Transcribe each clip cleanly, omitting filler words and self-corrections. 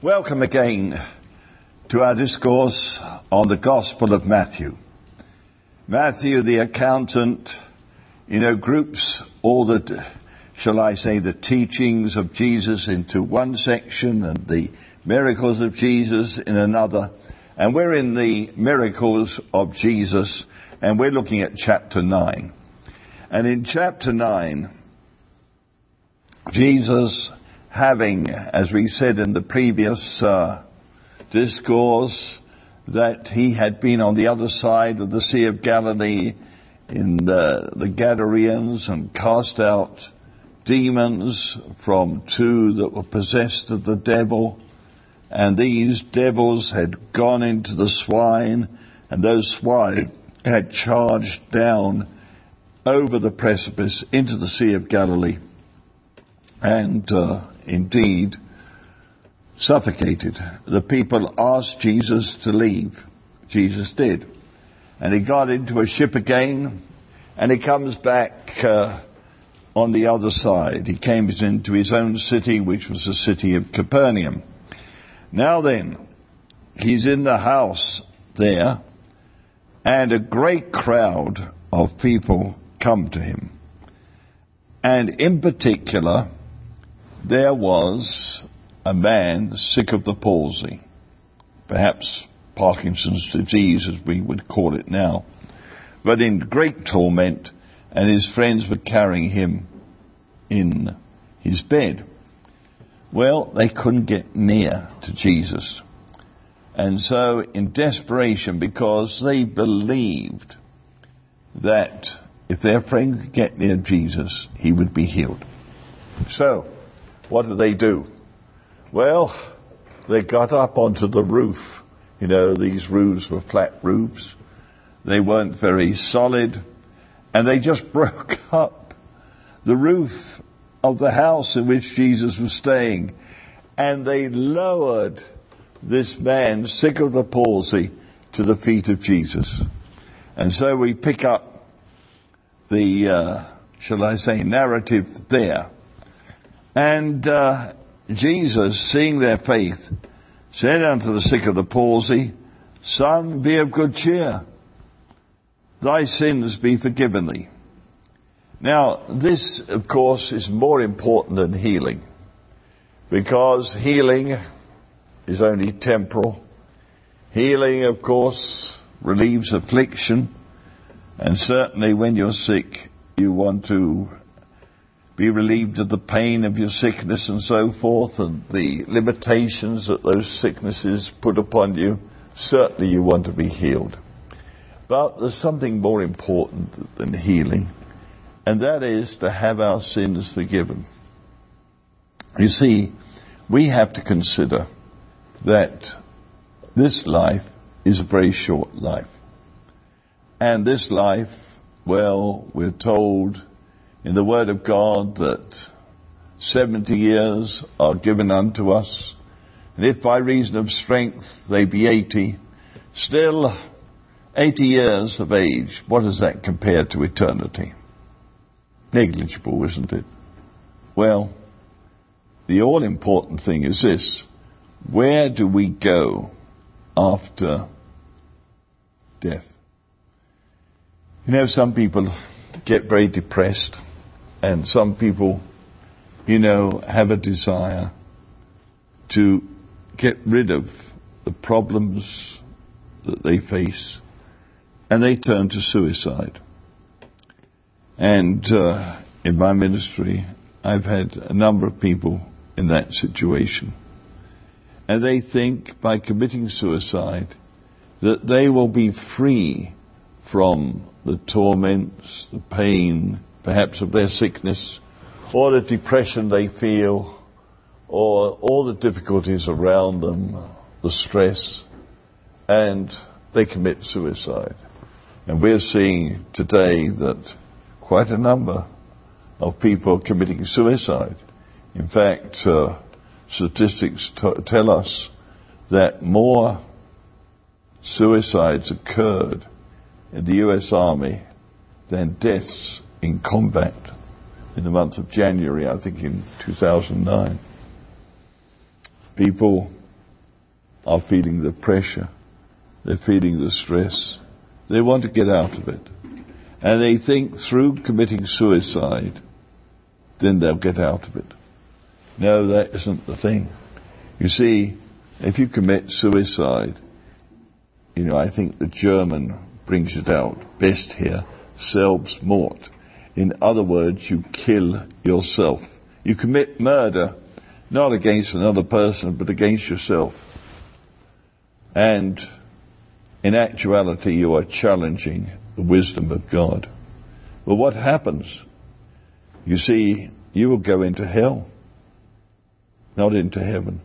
Welcome again to our discourse on the Gospel of Matthew. Matthew, the accountant, groups all the, the teachings of Jesus into one section and the miracles of Jesus in another. And we're in the miracles of Jesus, and we're looking at chapter 9. And in chapter 9, Jesus, having, as we said in the previous discourse, that he had been on the other side of the Sea of Galilee in the Gadareans and cast out demons from two that were possessed of the devil. And these devils had gone into the swine, and those swine had charged down over the precipice into the Sea of Galilee. And indeed suffocated. The people asked Jesus to leave. Jesus did. And he got into a ship again, and he comes back on the other side. He came into his own city, which was the city of Capernaum. Now then, he's in the house there, and a great crowd of people come to him. And in particular, there was a man sick of the palsy, perhaps Parkinson's disease as we would call it now, but in great torment, and his friends were carrying him in his bed. Well, they couldn't get near to Jesus. And so in desperation, because they believed that if their friend could get near Jesus, he would be healed. So, what do? Well, they got up onto the roof. These roofs were flat roofs. They weren't very solid. And they just broke up the roof of the house in which Jesus was staying. And they lowered this man, sick of the palsy, to the feet of Jesus. And so we pick up the, narrative there. And Jesus, seeing their faith, said unto the sick of the palsy, Son, be of good cheer. Thy sins be forgiven thee. Now, this, of course, is more important than healing, because healing is only temporal. Healing, of course, relieves affliction, and certainly when you're sick, you want to be relieved of the pain of your sickness and so forth, and the limitations that those sicknesses put upon you. Certainly you want to be healed. But there's something more important than healing, and that is to have our sins forgiven. You see, we have to consider that this life is a very short life. And this life, well, we're told in the Word of God that 70 years are given unto us, and if by reason of strength they be 80, still 80 years of age, what does that compare to eternity? Negligible, isn't it? Well, the all-important thing is this: where do we go after death? Some people get very depressed, and some people, have a desire to get rid of the problems that they face, and they turn to suicide. And in my ministry, I've had a number of people in that situation. And they think by committing suicide that they will be free from the torments, the pain, perhaps of their sickness, or the depression they feel, or all the difficulties around them, the stress, and they commit suicide. And we're seeing today that quite a number of people are committing suicide. In fact, statistics tell us that more suicides occurred in the U.S. Army than deaths in combat in the month of January, I think in 2009. People are feeling the pressure. They're feeling the stress. They want to get out of it. And they think through committing suicide, then they'll get out of it. No, that isn't the thing. You see, if you commit suicide, I think the German brings it out best here, Selbstmord. In other words, you kill yourself. You commit murder, not against another person, but against yourself. And in actuality, you are challenging the wisdom of God. But what happens? You see, you will go into hell, not into heaven.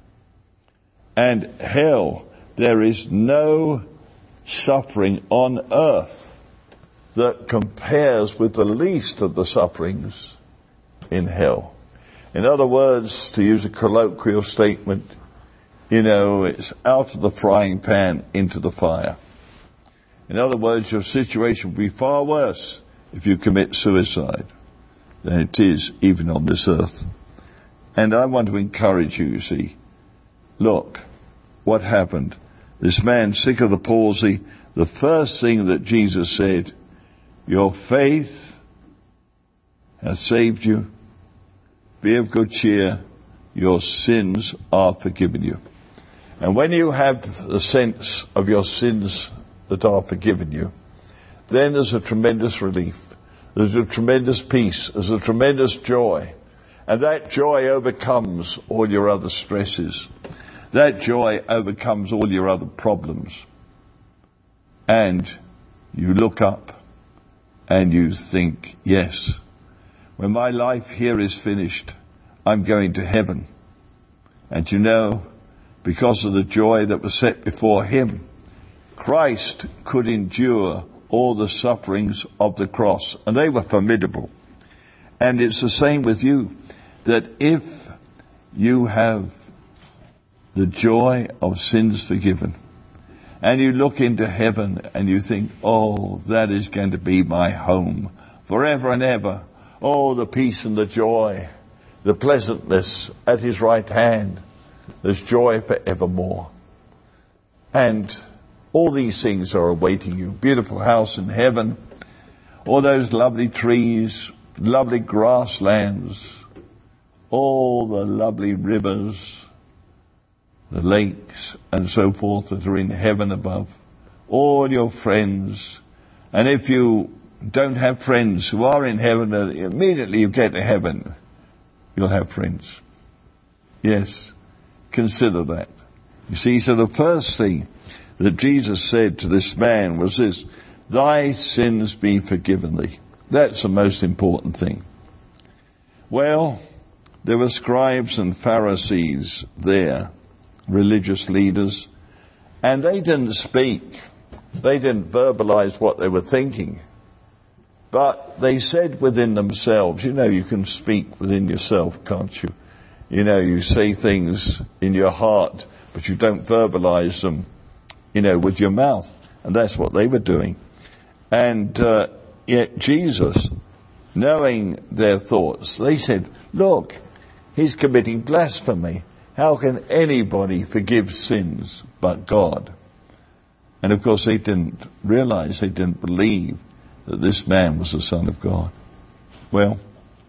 And hell, there is no suffering on earth that compares with the least of the sufferings in hell. In other words, to use a colloquial statement, it's out of the frying pan into the fire. In other words, your situation will be far worse if you commit suicide than it is even on this earth. And I want to encourage you, see. Look, what happened? This man, sick of the palsy, the first thing that Jesus said, your faith has saved you. Be of good cheer. Your sins are forgiven you. And when you have the sense of your sins that are forgiven you, then there's a tremendous relief. There's a tremendous peace. There's a tremendous joy. And that joy overcomes all your other stresses. That joy overcomes all your other problems. And you look up and you think, yes, when my life here is finished, I'm going to heaven. And because of the joy that was set before him, Christ could endure all the sufferings of the cross. And they were formidable. And it's the same with you, that if you have the joy of sins forgiven, and you look into heaven and you think, oh, that is going to be my home forever and ever. Oh, the peace and the joy, the pleasantness at his right hand. There's joy forevermore. And all these things are awaiting you. Beautiful house in heaven. All those lovely trees, lovely grasslands, all the lovely rivers, the lakes and so forth that are in heaven above. All your friends. And if you don't have friends who are in heaven, immediately you get to heaven, you'll have friends. Yes, consider that. You see, so the first thing that Jesus said to this man was this, thy sins be forgiven thee. That's the most important thing. Well, there were scribes and Pharisees there, religious leaders, and they didn't speak. They didn't verbalize what they were thinking. But they said within themselves, you can speak within yourself, can't you? You say things in your heart, but you don't verbalize them, with your mouth. And that's what they were doing. And yet Jesus, knowing their thoughts, they said, look, he's committing blasphemy. How can anybody forgive sins but God? And of course they didn't realize, they didn't believe that this man was the Son of God. Well,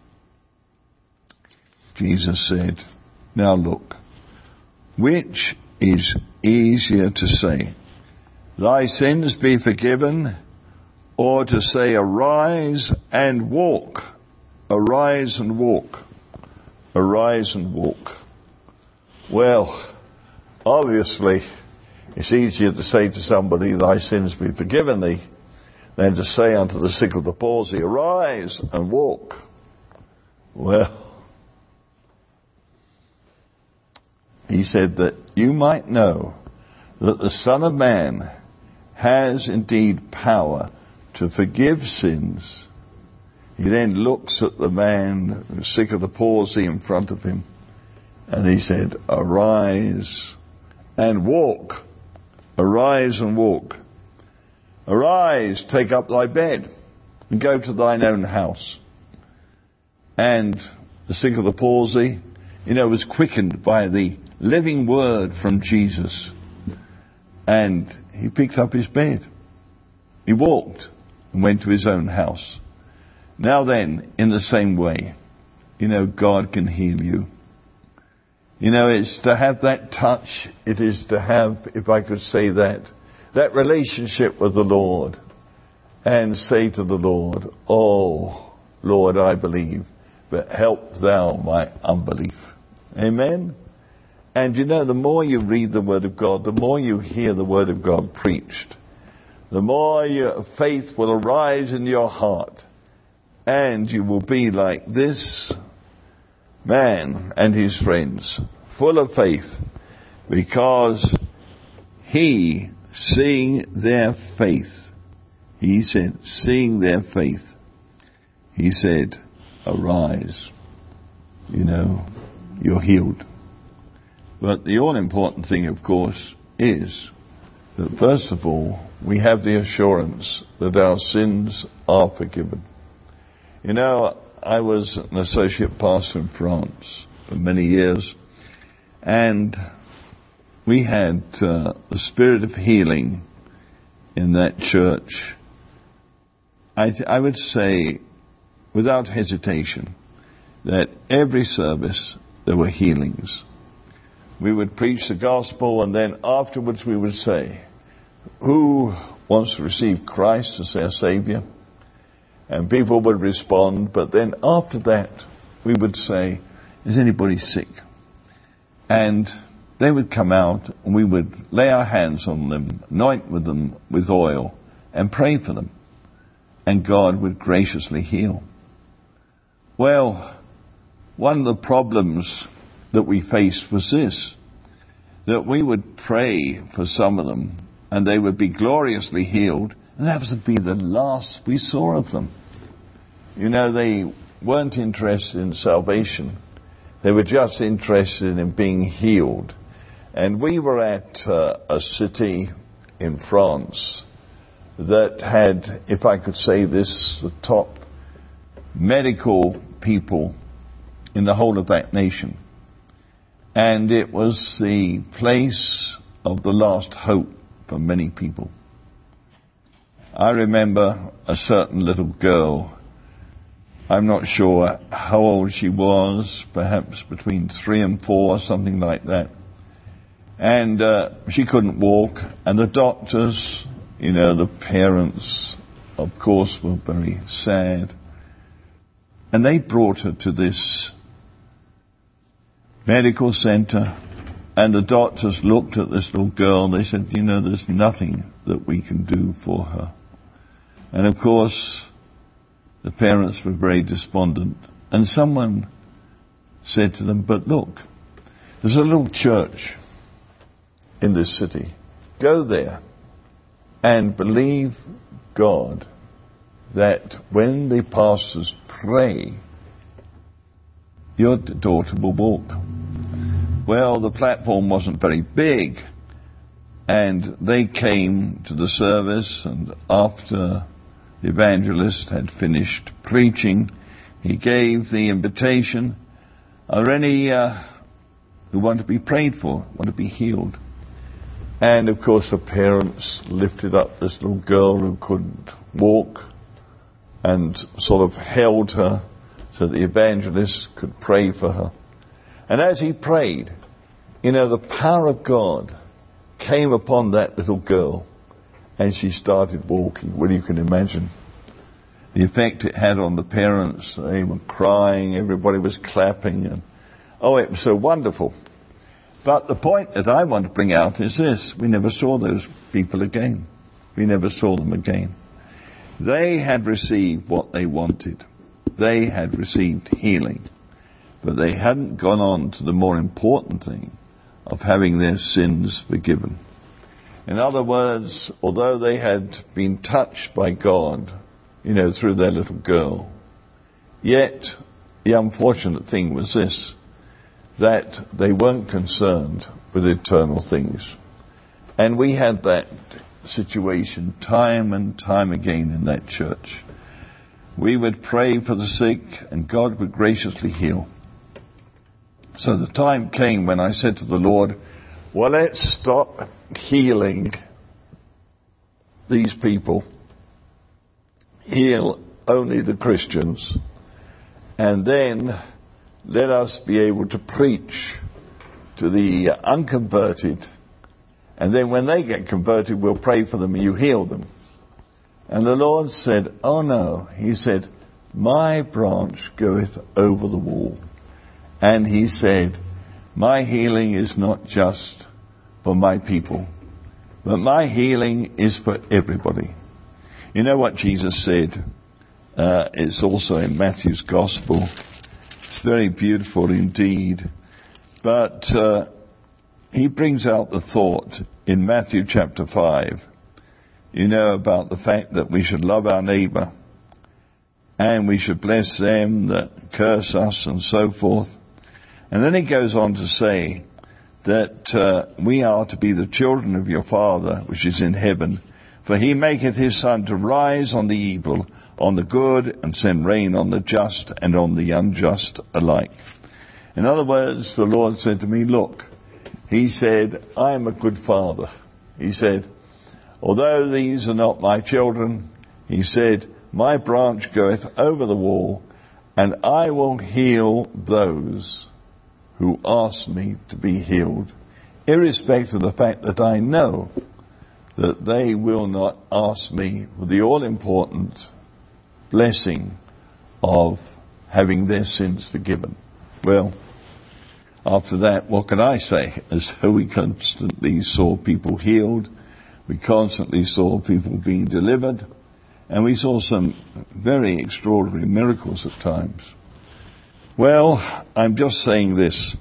Jesus said, now look, which is easier to say, thy sins be forgiven, or to say, arise and walk, arise and walk, arise and walk. Well, obviously, it's easier to say to somebody, thy sins be forgiven thee, than to say unto the sick of the palsy, arise and walk. Well, he said that you might know that the Son of Man has indeed power to forgive sins. He then looks at the man who's sick of the palsy in front of him, and he said, arise and walk. Arise and walk. Arise, take up thy bed, and go to thine own house. And the sick of the palsy, was quickened by the living word from Jesus. And he picked up his bed. He walked and went to his own house. Now then, in the same way, God can heal you. It's to have that touch. It is to have, if I could say that relationship with the Lord, and say to the Lord, "Oh, Lord, I believe, but help thou my unbelief." Amen? And the more you read the Word of God, the more you hear the Word of God preached, the more your faith will arise in your heart, and you will be like this man and his friends, full of faith, because he, seeing their faith, he said, "Arise." You're healed. But the all-important thing, of course, is that first of all, we have the assurance that our sins are forgiven. I was an associate pastor in France for many years, and we had the spirit of healing in that church. I would say, without hesitation, that every service there were healings. We would preach the gospel, and then afterwards we would say, "Who wants to receive Christ as their Savior?" And people would respond, but then after that, we would say, "Is anybody sick?" And they would come out, and we would lay our hands on them, anoint them with oil, and pray for them. And God would graciously heal. Well, one of the problems that we faced was this, that we would pray for some of them, and they would be gloriously healed, and that would be the last we saw of them. They weren't interested in salvation. They were just interested in being healed. And we were at a city in France that had, if I could say this, the top medical people in the whole of that nation. And it was the place of the last hope for many people. I remember a certain little girl. I'm not sure how old she was, perhaps between 3 and 4, something like that. And she couldn't walk, and the doctors, the parents, of course, were very sad. And they brought her to this medical center, and the doctors looked at this little girl, and they said, there's nothing that we can do for her. And of course, the parents were very despondent, and someone said to them, "But look, there's a little church in this city. Go there and believe God that when the pastors pray, your daughter will walk." Well, the platform wasn't very big, and they came to the service, and after the evangelist had finished preaching, he gave the invitation, "Are there any who want to be prayed for, want to be healed?" And of course the parents lifted up this little girl who couldn't walk and sort of held her so the evangelist could pray for her. And as he prayed, the power of God came upon that little girl, and she started walking. Well, you can imagine the effect it had on the parents. They were crying, everybody was clapping, and it was so wonderful. But the point that I want to bring out is this: we never saw those people again. We never saw them again. They had received what they wanted. They had received healing. But they hadn't gone on to the more important thing of having their sins forgiven. In other words, although they had been touched by God, through their little girl, yet the unfortunate thing was this, that they weren't concerned with eternal things. And we had that situation time and time again in that church. We would pray for the sick, and God would graciously heal. So the time came when I said to the Lord, well, let's stop healing these people. Heal only the Christians. And then let us be able to preach to the unconverted. And then when they get converted, we'll pray for them and you heal them. And the Lord said, oh no. He said, my branch goeth over the wall. And he said, my healing is not just for my people, but my healing is for everybody. You know what Jesus said? It's also in Matthew's Gospel. It's very beautiful indeed. But he brings out the thought in Matthew chapter 5, you know, about the fact that we should love our neighbor and we should bless them that curse us and so forth. And then he goes on to say that we are to be the children of your Father which is in heaven, for he maketh his sun to rise on the evil, on the good, and send rain on the just and on the unjust alike. In other words, the Lord said to me, look, he said, I am a good father. He said, although these are not my children, he said, my branch goeth over the wall, and I will heal those who ask me to be healed, irrespective of the fact that I know that they will not ask me for the all-important blessing of having their sins forgiven. Well, after that, what can I say? As we constantly saw people healed, we constantly saw people being delivered, and we saw some very extraordinary miracles at times. Well, I'm just saying this.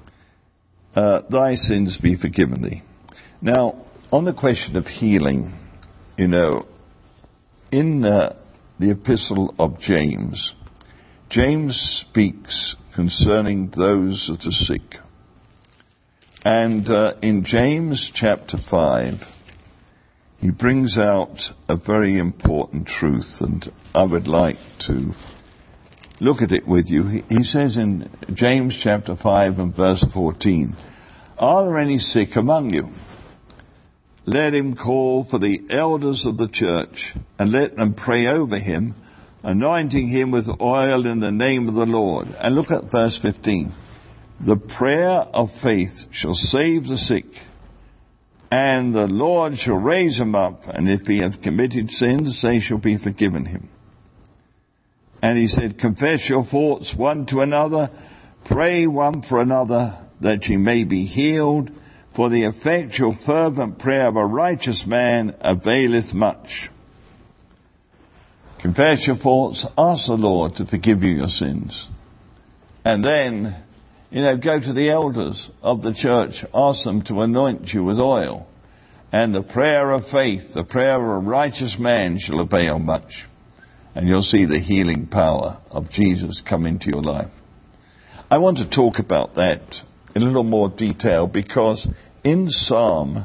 Thy sins be forgiven thee. Now, on the question of healing, you know, in the epistle of James, James speaks concerning those that are sick. And in James chapter 5, he brings out a very important truth, and I would like to look at it with you. He says in James chapter 5 and verse 14, are there any sick among you? Let him call for the elders of the church, and let them pray over him, anointing him with oil in the name of the Lord. And look at verse 15. The prayer of faith shall save the sick, and the Lord shall raise him up, and if he have committed sins, they shall be forgiven him. And he said, confess your faults one to another, pray one for another, that ye may be healed, for the effectual fervent prayer of a righteous man availeth much. Confess your faults, ask the Lord to forgive you your sins. And then, you know, go to the elders of the church, ask them to anoint you with oil. And the prayer of faith, the prayer of a righteous man shall avail much. And you'll see the healing power of Jesus come into your life. I want to talk about that in a little more detail, because in Psalm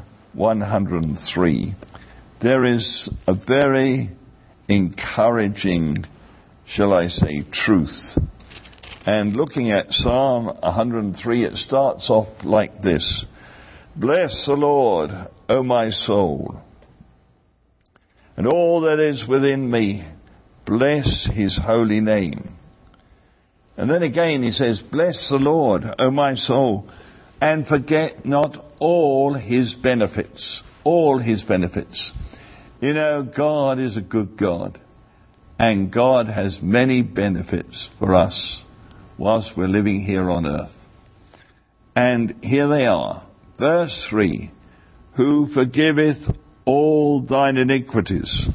103, there is a very encouraging, shall I say, truth. And looking at Psalm 103, it starts off like this. Bless the Lord, O my soul, and all that is within me, bless his holy name. And then again he says, bless the Lord, O my soul, and forget not all his benefits. All his benefits. You know, God is a good God, and God has many benefits for us whilst we're living here on earth. And here they are. Verse 3, who forgiveth all thine iniquities.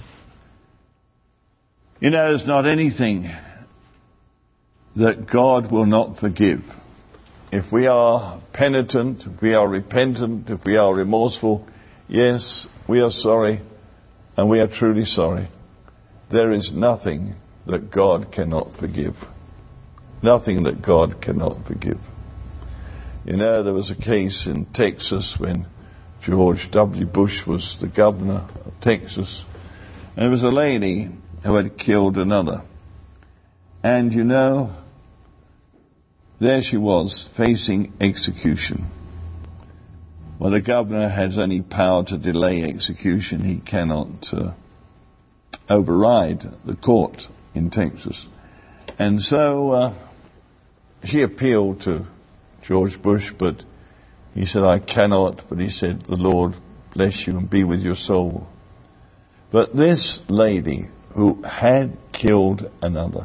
You know, there's not anything that God will not forgive. If we are penitent, if we are repentant, if we are remorseful, yes, we are sorry, and we are truly sorry. There is nothing that God cannot forgive. Nothing that God cannot forgive. You know, there was a case in Texas when George W. Bush was the governor of Texas, and there was a lady who had killed another. And you know, there she was, facing execution. Well, the governor has any power to delay execution. He cannot override the court in Texas. And so she appealed to George Bush, but he said, I cannot. But he said, the Lord bless you and be with your soul. But this lady who had killed another,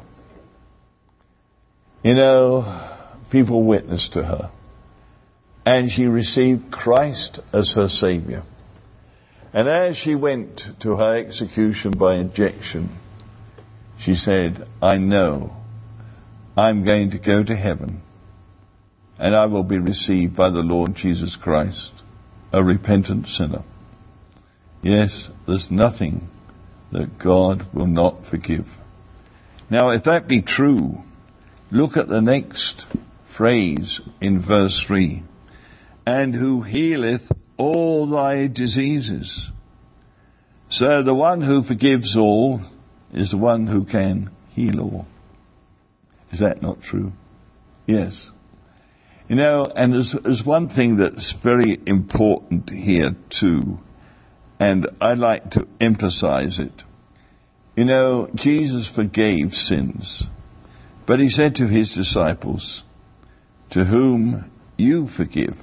people witnessed to her. And she received Christ as her Savior. And as she went to her execution by injection, she said, I know I'm going to go to heaven and I will be received by the Lord Jesus Christ, a repentant sinner. Yes, there's nothing that God will not forgive. Now, if that be true, look at the next phrase in verse 3. And who healeth all thy diseases. So the one who forgives all is the one who can heal all. Is that not true? Yes. And there's one thing that's very important here too, and I'd like to emphasize it. Jesus forgave sins, but he said to his disciples, to whom you forgive,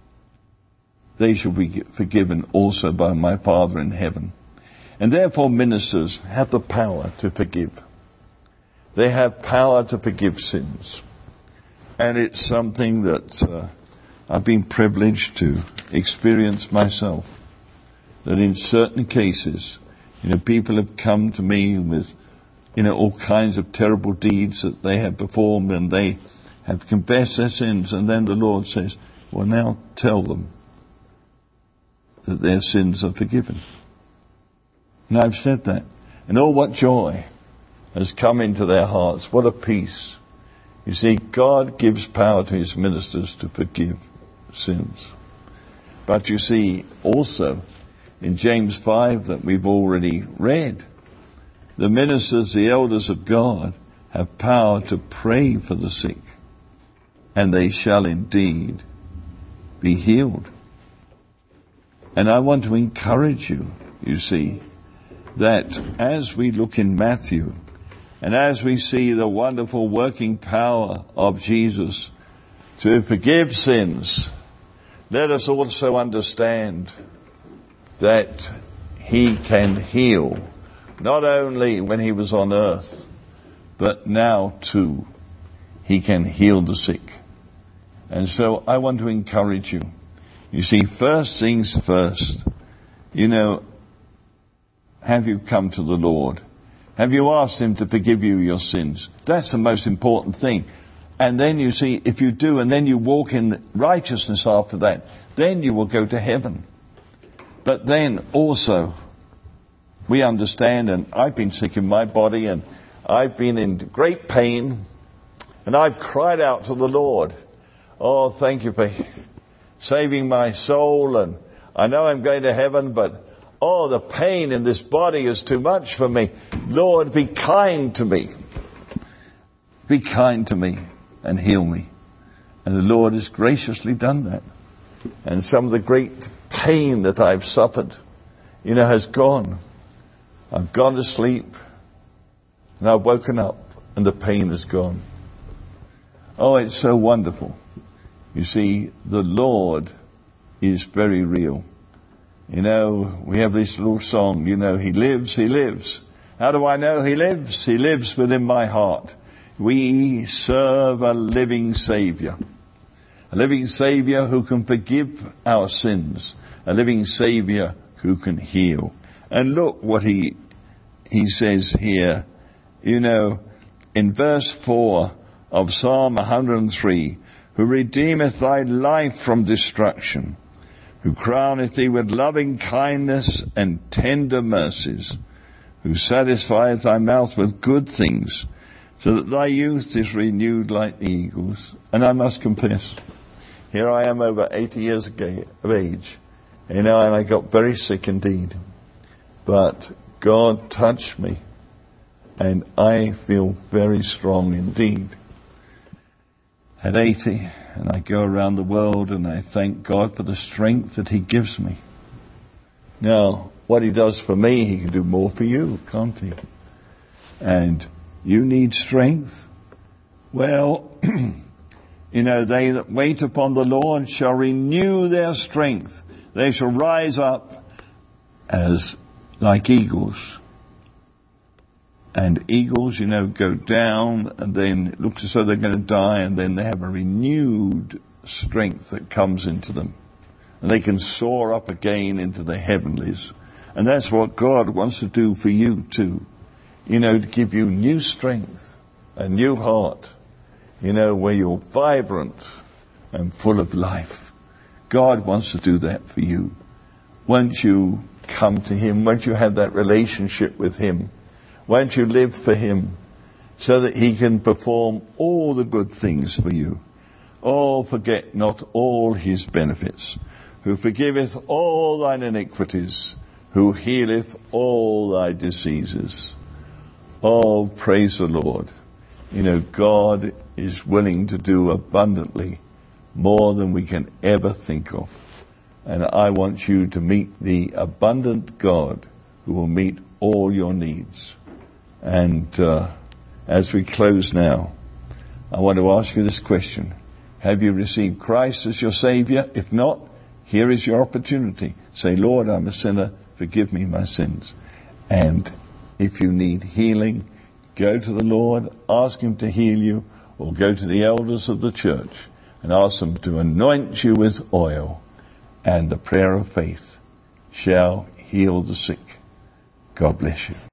they shall be forgiven also by my Father in heaven. And therefore ministers have the power to forgive. They have power to forgive sins. And it's something that I've been privileged to experience myself. That in certain cases, people have come to me with, all kinds of terrible deeds that they have performed, and they have confessed their sins, and then the Lord says, well, now tell them that their sins are forgiven. And I've said that. And oh, what joy has come into their hearts. What a peace. You see, God gives power to his ministers to forgive sins. But you see, also, in James 5 that we've already read, the ministers, the elders of God, have power to pray for the sick, and they shall indeed be healed. And I want to encourage you, you see, that as we look in Matthew, and as we see the wonderful working power of Jesus to forgive sins, let us also understand that he can heal, not only when he was on earth, but now too, he can heal the sick. And so I want to encourage you. You see, first things first, have you come to the Lord? Have you asked him to forgive you your sins? That's the most important thing. And then you see, if you do, and then you walk in righteousness after that, then you will go to heaven. But then also, we understand, and I've been sick in my body, and I've been in great pain, and I've cried out to the Lord, oh, thank you for saving my soul, and I know I'm going to heaven, but oh, the pain in this body is too much for me. Lord, be kind to me. Be kind to me and heal me. And the Lord has graciously done that. And some of the great pain that I've suffered, has gone. I've gone to sleep and I've woken up and the pain is gone. Oh, it's so wonderful. You see, the Lord is very real. We have this little song, he lives, he lives. How do I know he lives? He lives within my heart. We serve a living Savior. A living Savior who can forgive our sins. A living Savior who can heal. And look what he says here. In verse 4 of Psalm 103, who redeemeth thy life from destruction, who crowneth thee with loving kindness and tender mercies, who satisfieth thy mouth with good things, so that thy youth is renewed like the eagles. And I must confess, here I am over 80 years of age, and I got very sick indeed. But God touched me, and I feel very strong indeed. at 80, and I go around the world and I thank God for the strength that He gives me. Now, what He does for me, He can do more for you, can't He? And you need strength. Well, they that wait upon the Lord shall renew their strength. They shall rise up as like eagles. And eagles, go down, and then it looks as though they're going to die, and then they have a renewed strength that comes into them. And they can soar up again into the heavenlies. And that's what God wants to do for you too. To give you new strength, a new heart, where you're vibrant and full of life. God wants to do that for you. Once you come to Him, once you have that relationship with Him, once you live for Him, so that He can perform all the good things for you. Oh, forget not all His benefits, who forgiveth all thine iniquities, who healeth all thy diseases. Oh, praise the Lord. God is willing to do abundantly more than we can ever think of. And I want you to meet the abundant God who will meet all your needs. And as we close now, I want to ask you this question. Have you received Christ as your Savior? If not, here is your opportunity. Say, Lord, I'm a sinner. Forgive me my sins. And if you need healing, go to the Lord, ask Him to heal you, or go to the elders of the church and ask them to anoint you with oil, and the prayer of faith shall heal the sick. God bless you.